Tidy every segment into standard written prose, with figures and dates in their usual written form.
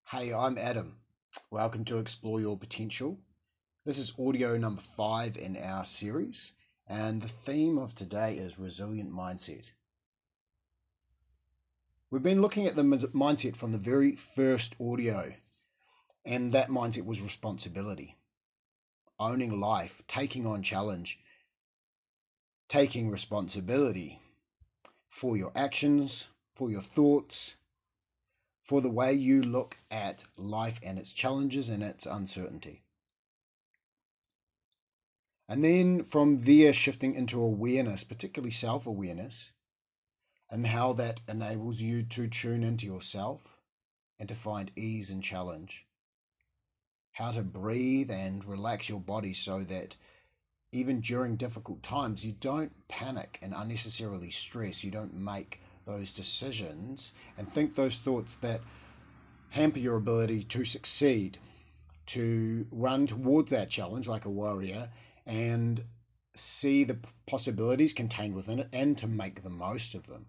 Hey, I'm Adam. Welcome to Explore Your Potential. This is audio number 5 in our series, and the theme of today is resilient mindset. We've been looking at the mindset from the very first audio, and that mindset was responsibility, owning life, taking on challenge, taking responsibility for your actions, for your thoughts, for the way you look at life and its challenges and its uncertainty. And then from there, shifting into awareness, particularly self awareness, and how that enables you to tune into yourself and to find ease and challenge. How to breathe and relax your body so that even during difficult times, you don't panic and unnecessarily stress. You don't make those decisions and think those thoughts that hamper your ability to succeed, to run towards that challenge like a warrior and see the possibilities contained within it and to make the most of them.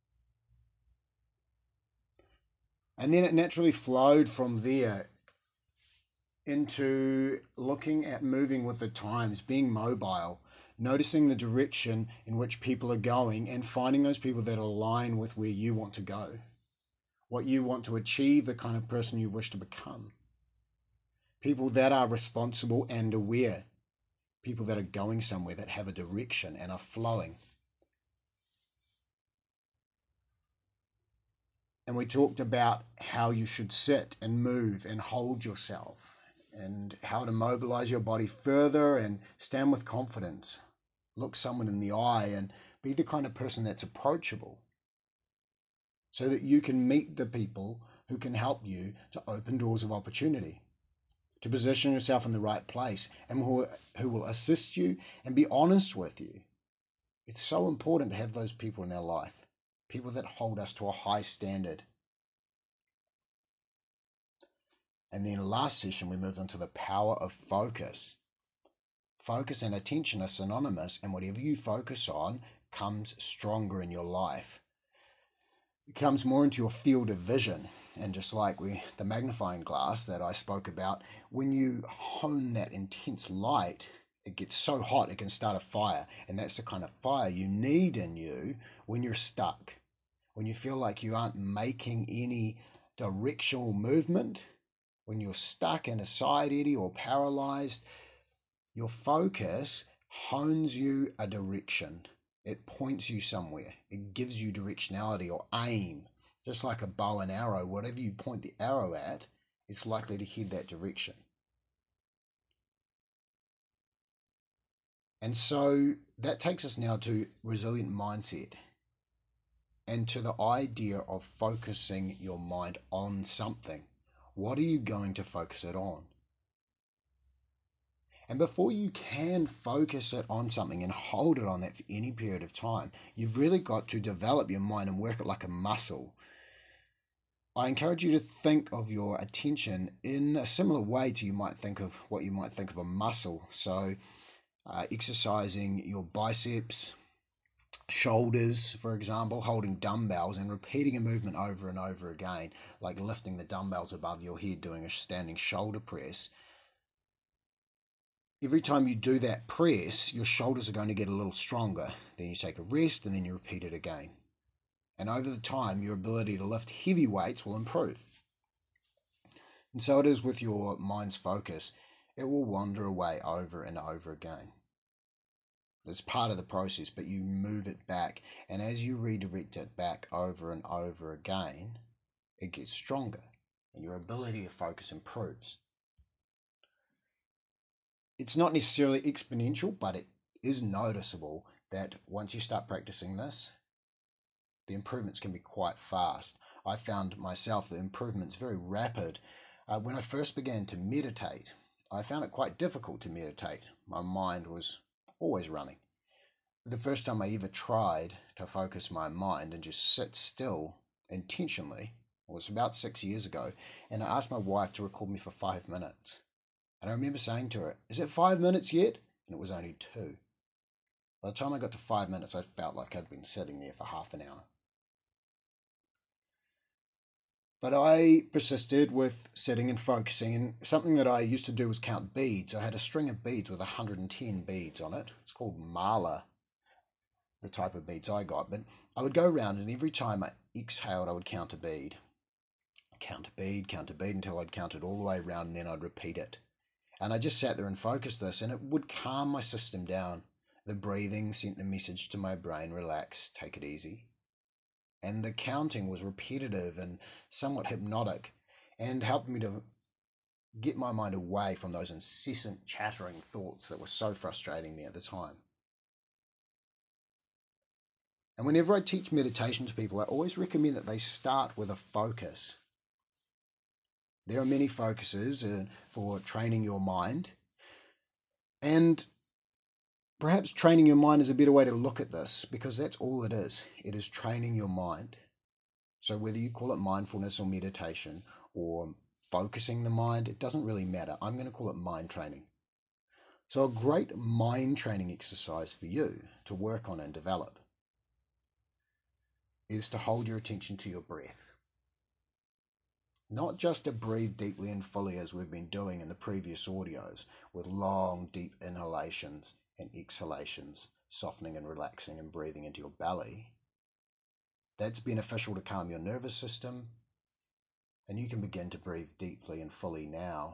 And then it naturally flowed from there into looking at moving with the times, being mobile, noticing the direction in which people are going and finding those people that align with where you want to go, what you want to achieve, the kind of person you wish to become. People that are responsible and aware, people that are going somewhere, that have a direction and are flowing. And we talked about how you should sit and move and hold yourself and how to mobilize your body further and stand with confidence. Look someone in the eye and be the kind of person that's approachable so that you can meet the people who can help you to open doors of opportunity, to position yourself in the right place and who will assist you and be honest with you. It's so important to have those people in our life, people that hold us to a high standard. And then last session, we moved on to the power of focus. Focus and attention are synonymous, and whatever you focus on comes stronger in your life. It comes more into your field of vision. And just like the magnifying glass that I spoke about, when you hone that intense light, it gets so hot it can start a fire. And that's the kind of fire you need in you when you're stuck, when you feel like you aren't making any directional movement, when you're stuck in a side eddy or paralyzed. Your focus hones you a direction. It points you somewhere. It gives you directionality or aim. Just like a bow and arrow, whatever you point the arrow at, it's likely to head that direction. And so that takes us now to resilient mindset and to the idea of focusing your mind on something. What are you going to focus it on? And before you can focus it on something and hold it on that for any period of time, you've really got to develop your mind and work it like a muscle. I encourage you to think of your attention in a similar way to what you might think of a muscle. So exercising your biceps, shoulders, for example, holding dumbbells and repeating a movement over and over again, like lifting the dumbbells above your head, doing a standing shoulder press. Every time you do that press, your shoulders are going to get a little stronger. Then you take a rest and then you repeat it again. And over the time, your ability to lift heavy weights will improve. And so it is with your mind's focus. It will wander away over and over again. It's part of the process, but you move it back. And as you redirect it back over and over again, it gets stronger and your ability to focus improves. It's not necessarily exponential, but it is noticeable that once you start practicing this, the improvements can be quite fast. I found myself the improvements very rapid. When I first began to meditate, I found it quite difficult to meditate. My mind was always running. The first time I ever tried to focus my mind and just sit still intentionally was about 6 years ago, and I asked my wife to record me for 5 minutes. And I remember saying to her, "Is it 5 minutes yet?" And it was only 2. By the time I got to 5 minutes, I felt like I'd been sitting there for half an hour. But I persisted with sitting and focusing, and something that I used to do was count beads. I had a string of beads with 110 beads on it. It's called mala, the type of beads I got. But I would go around, and every time I exhaled, I would count a bead. Count a bead until I'd counted all the way around, and then I'd repeat it. And I just sat there and focused this, and it would calm my system down. The breathing sent the message to my brain, relax, take it easy. And the counting was repetitive and somewhat hypnotic and helped me to get my mind away from those incessant chattering thoughts that were so frustrating me at the time. And whenever I teach meditation to people, I always recommend that they start with a focus. There are many focuses for training your mind, and perhaps training your mind is a better way to look at this, because that's all it is. It is training your mind. So whether you call it mindfulness or meditation or focusing the mind, it doesn't really matter. I'm going to call it mind training. So a great mind training exercise for you to work on and develop is to hold your attention to your breath. Not just to breathe deeply and fully as we've been doing in the previous audios, with long, deep inhalations and exhalations, softening and relaxing and breathing into your belly. That's beneficial to calm your nervous system, and you can begin to breathe deeply and fully now.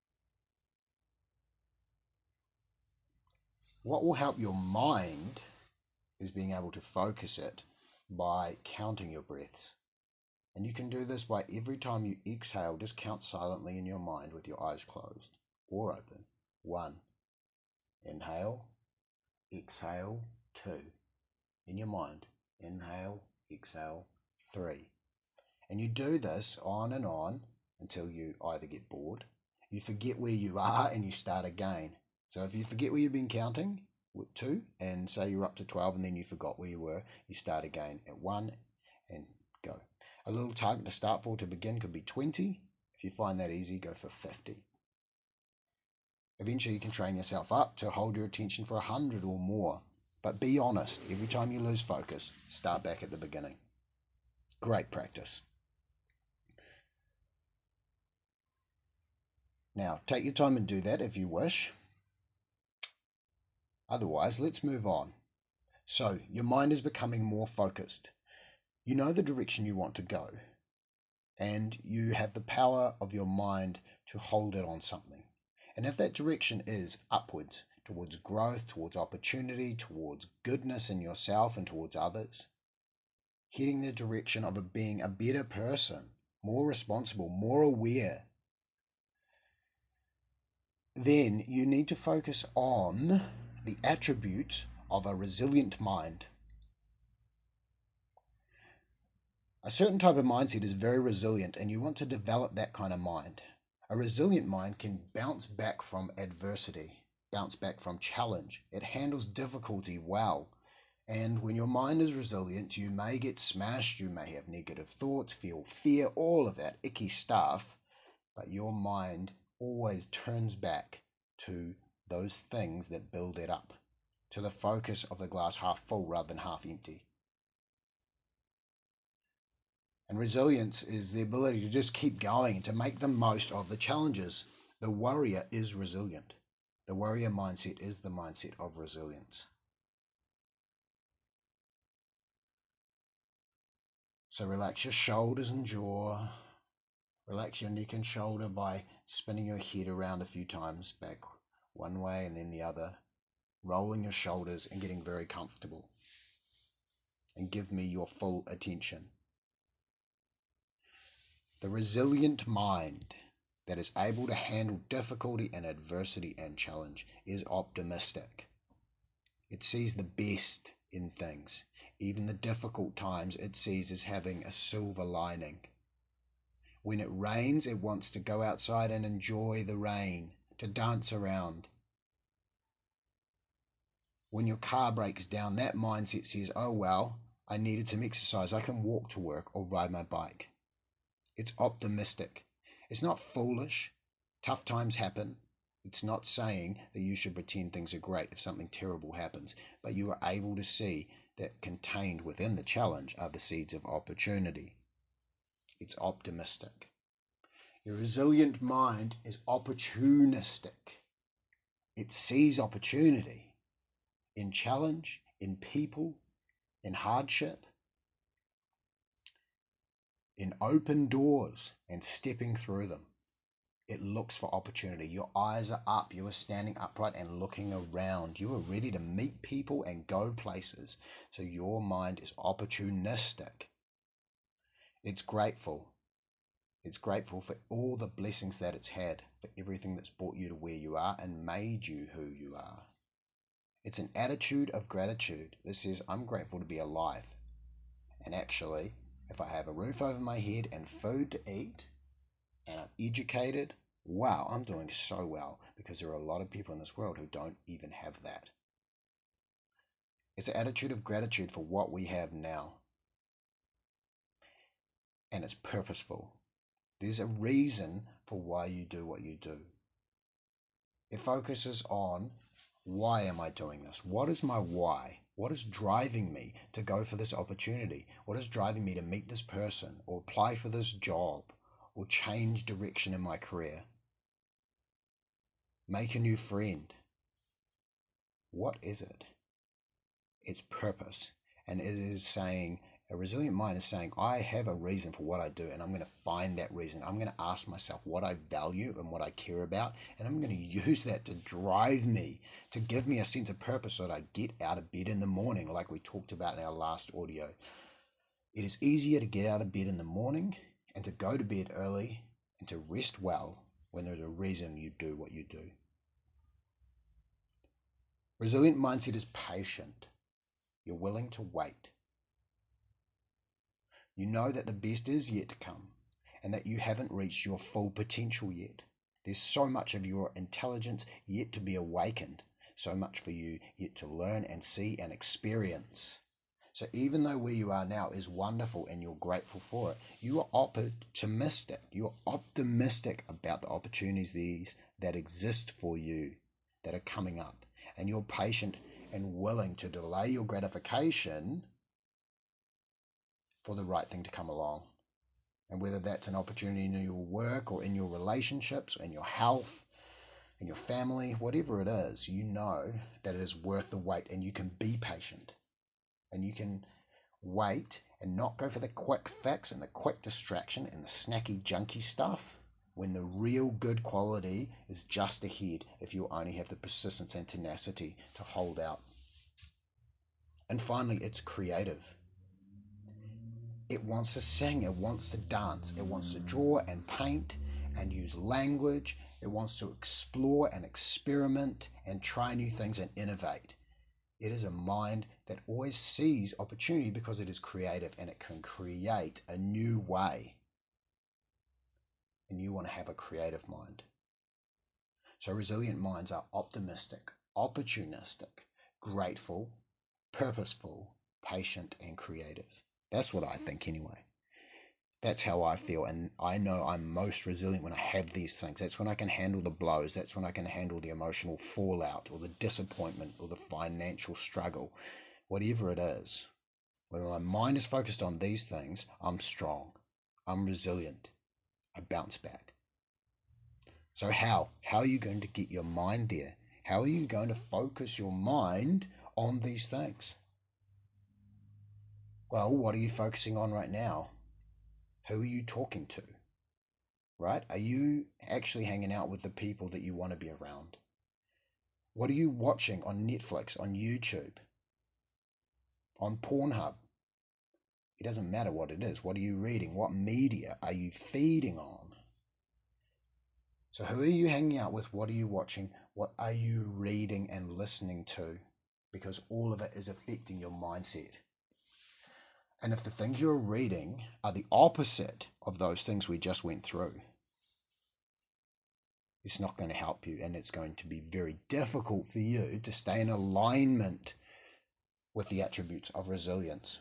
What will help your mind is being able to focus it by counting your breaths. And you can do this by every time you exhale, just count silently in your mind with your eyes closed or open. 1. Inhale, exhale. 2. In your mind, inhale, exhale. 3. And you do this on and on until you either get bored, you forget where you are, and you start again. So if you forget where you've been counting, 2, and say you're up to 12 and then you forgot where you were, you start again at 1 and go. A little target to start for to begin could be 20. If you find that easy, go for 50. Eventually you can train yourself up to hold your attention for 100 or more. But be honest, every time you lose focus, start back at the beginning. Great practice. Now, take your time and do that if you wish. Otherwise, let's move on. So, your mind is becoming more focused. You know the direction you want to go, and you have the power of your mind to hold it on something. And if that direction is upwards, towards growth, towards opportunity, towards goodness in yourself and towards others, heading the direction of being a better person, more responsible, more aware, then you need to focus on the attributes of a resilient mind. A certain type of mindset is very resilient, and you want to develop that kind of mind. A resilient mind can bounce back from adversity, bounce back from challenge. It handles difficulty well. And when your mind is resilient, you may get smashed, you may have negative thoughts, feel fear, all of that icky stuff, but your mind always turns back to those things that build it up, to the focus of the glass half full rather than half empty. And resilience is the ability to just keep going and to make the most of the challenges. The warrior is resilient. The warrior mindset is the mindset of resilience. So relax your shoulders and jaw. Relax your neck and shoulder by spinning your head around a few times, back one way and then the other, rolling your shoulders and getting very comfortable. And give me your full attention. The resilient mind that is able to handle difficulty and adversity and challenge is optimistic. It sees the best in things. Even the difficult times it sees as having a silver lining. When it rains, it wants to go outside and enjoy the rain, to dance around. When your car breaks down, that mindset says, oh well, I needed some exercise. I can walk to work or ride my bike. It's optimistic. It's not foolish. Tough times happen. It's not saying that you should pretend things are great if something terrible happens, but you are able to see that contained within the challenge are the seeds of opportunity. It's optimistic. Your resilient mind is opportunistic. It sees opportunity in challenge, in people, in hardship, in open doors and stepping through them. It looks for opportunity. Your eyes are up. You are standing upright and looking around. You are ready to meet people and go places. So your mind is opportunistic. It's grateful. It's grateful for all the blessings that it's had, for everything that's brought you to where you are and made you who you are. It's an attitude of gratitude that says, I'm grateful to be alive. And actually, if I have a roof over my head and food to eat, and I'm educated, wow, I'm doing so well, because there are a lot of people in this world who don't even have that. It's an attitude of gratitude for what we have now. And it's purposeful. There's a reason for why you do what you do. It focuses on, why am I doing this? What is my why? What is driving me to go for this opportunity? What is driving me to meet this person or apply for this job or change direction in my career? Make a new friend. What is it? It's purpose. And it is saying, a resilient mind is saying, I have a reason for what I do, and I'm going to find that reason. I'm going to ask myself what I value and what I care about, and I'm going to use that to drive me, to give me a sense of purpose so that I get out of bed in the morning, like we talked about in our last audio. It is easier to get out of bed in the morning and to go to bed early and to rest well when there's a reason you do what you do. Resilient mindset is patient. You're willing to wait. You know that the best is yet to come and that you haven't reached your full potential yet. There's so much of your intelligence yet to be awakened, so much for you yet to learn and see and experience. So even though where you are now is wonderful and you're grateful for it, you are optimistic. You're optimistic about the opportunities that exist for you that are coming up. And you're patient and willing to delay your gratification for the right thing to come along. And whether that's an opportunity in your work or in your relationships, in your health, in your family, whatever it is, you know that it is worth the wait, and you can be patient. And you can wait and not go for the quick fix and the quick distraction and the snacky, junky stuff, when the real good quality is just ahead if you only have the persistence and tenacity to hold out. And finally, it's creative. It wants to sing, it wants to dance, it wants to draw and paint and use language. It wants to explore and experiment and try new things and innovate. It is a mind that always sees opportunity because it is creative and it can create a new way. And you want to have a creative mind. So resilient minds are optimistic, opportunistic, grateful, purposeful, patient, and creative. That's what I think anyway. That's how I feel, and I know I'm most resilient when I have these things. That's when I can handle the blows. That's when I can handle the emotional fallout or the disappointment or the financial struggle, whatever it is. When my mind is focused on these things, I'm strong. I'm resilient. I bounce back. So how? How are you going to get your mind there? How are you going to focus your mind on these things? Well, what are you focusing on right now? Who are you talking to? Right? Are you actually hanging out with the people that you want to be around? What are you watching on Netflix, on YouTube, on Pornhub? It doesn't matter what it is. What are you reading? What media are you feeding on? So who are you hanging out with? What are you watching? What are you reading and listening to? Because all of it is affecting your mindset. And if the things you're reading are the opposite of those things we just went through, it's not going to help you, and it's going to be very difficult for you to stay in alignment with the attributes of resilience.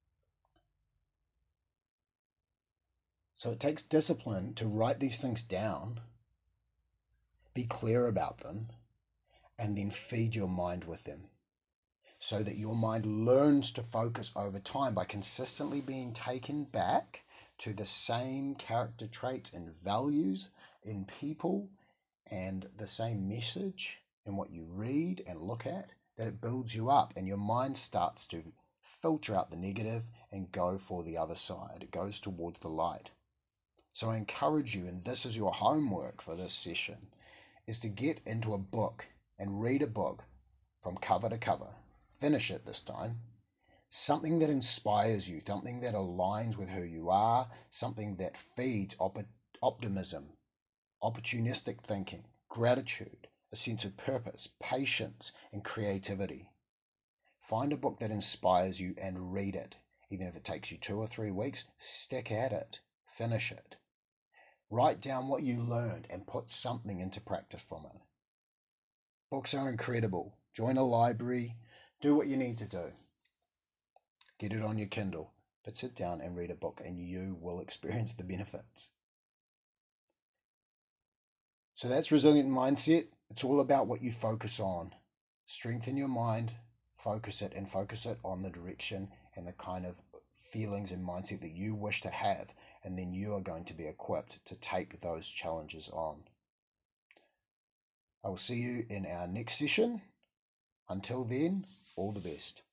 So it takes discipline to write these things down, be clear about them, and then feed your mind with them, so that your mind learns to focus over time by consistently being taken back to the same character traits and values in people and the same message in what you read and look at, that it builds you up and your mind starts to filter out the negative and go for the other side. It goes towards the light. So I encourage you, and this is your homework for this session, is to get into a book and read a book from cover to cover. Finish it this time. Something that inspires you, something that aligns with who you are, something that feeds optimism, opportunistic thinking, gratitude, a sense of purpose, patience, and creativity. Find a book that inspires you and read it. Even if it takes you 2 or 3 weeks, stick at it. Finish it. Write down what you learned and put something into practice from it. Books are incredible. Join a library. Do what you need to do. Get it on your Kindle. But sit down and read a book and you will experience the benefits. So that's Resilient Mindset. It's all about what you focus on. Strengthen your mind, focus it on the direction and the kind of feelings and mindset that you wish to have, and then you are going to be equipped to take those challenges on. I will see you in our next session. Until then, all the best.